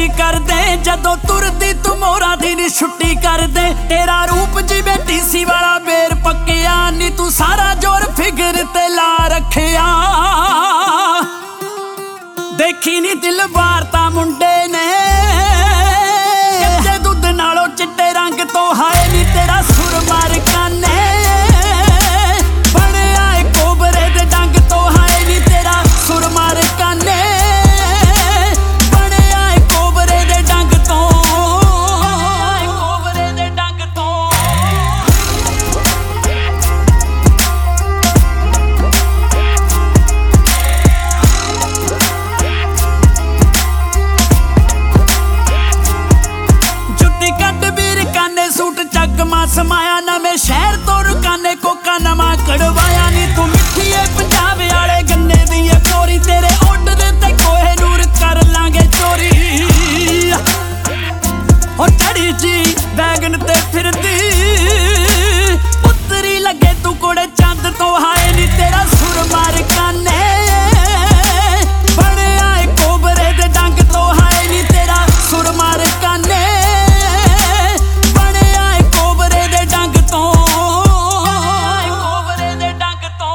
करदे जदों तुरदी तू मोरा दी नी छुट्टी करदे। तेरा रूप जिवें टीसी वाला बेर पक्किया नी तू सारा जोर फिगर ते ला रखिया। देखी नी दिल वारता मुंडे ने कच्चे दुध नालों चिट्टे रंग तो हाय नी तेरा सुरमा रकाने बणिया ए कोबरे दे डंग तो हाय नी तेरा सुरमा रकाने बणिया ए कोबरे दे डंग तो कोबरे दे डंग तो। जुत्ती कट बीर काने सूट चकमा समाया नवें शहर तो रुकाने कोका नवा कड़वाया नी तू मिठी ए पंजाब वाले गन्ने दी ए चोरी तेरे ऑर्डर ते कोहे नूर कर लांगे चोरी। हो चढ़ी जी बैगन ते फिरदी उतरी लगे तू कोड़े चंद तो हाय नी तेरा सुरमा रकाने बणिया ए कोबरे दे डंग तो हाय नी तेरा सुरमा रकाने बणिया ए कोबरे दे डंग तो कोबरे दे डंग तो।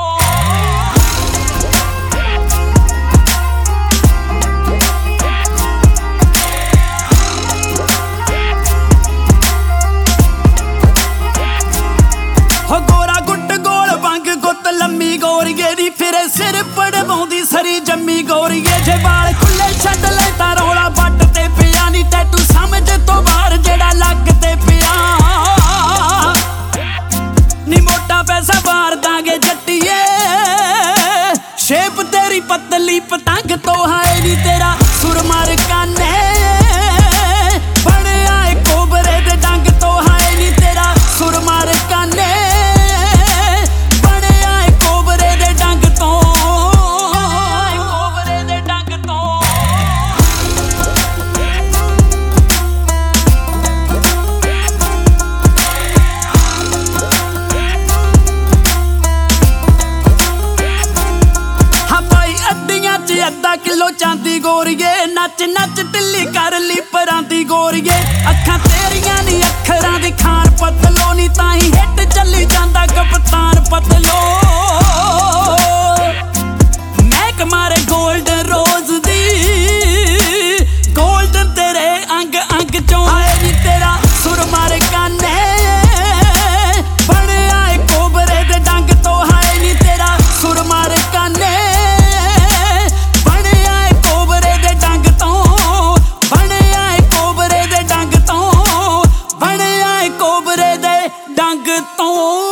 हो गोरा गुट गोल वंग गुत लम्मी गोरीए दी फिरे सिर पड़वाउंदी सरी जम्मी गोरीए। जे बाल खुले छड्ड ले तां रौला बट ते पिया नी टैटू समझ तो बाहर जेड़ा लग ते पिया नी मोटा पैसा वार दांगे जट्टिए शेप तेरी पतली पतंग तो हाय नी तेरा सुरमा रकाने बणिया ए कोबरे दे डंग तो हाय नी तेरा सुरमा रकाने बणिया ए कोबरे दे डंग तो कोबरे दे डंग तो। हाँ भाई अद्दियां च अद्धा किलो चांदी गोरीए नच नच ढिल्ली कर ली परांदी गोरीए। अखां तेरियां नी अखरां दी खान पतलो नी ताही हिट चली जांदा कप्तान पतलो। महक मारे गोल्डन रोज दी गोल्डन तेरे अंग अंग चों आए नी तेरा सुरमा रकाने बणिया ए कोबरे दे डंग तो हाय नी तेरा सुरमा रकाने बणिया ए कोबरे दे डंग तो बणिया ए कोबरे दे डंग तो बणिया ए कोबरे दे डंग तो।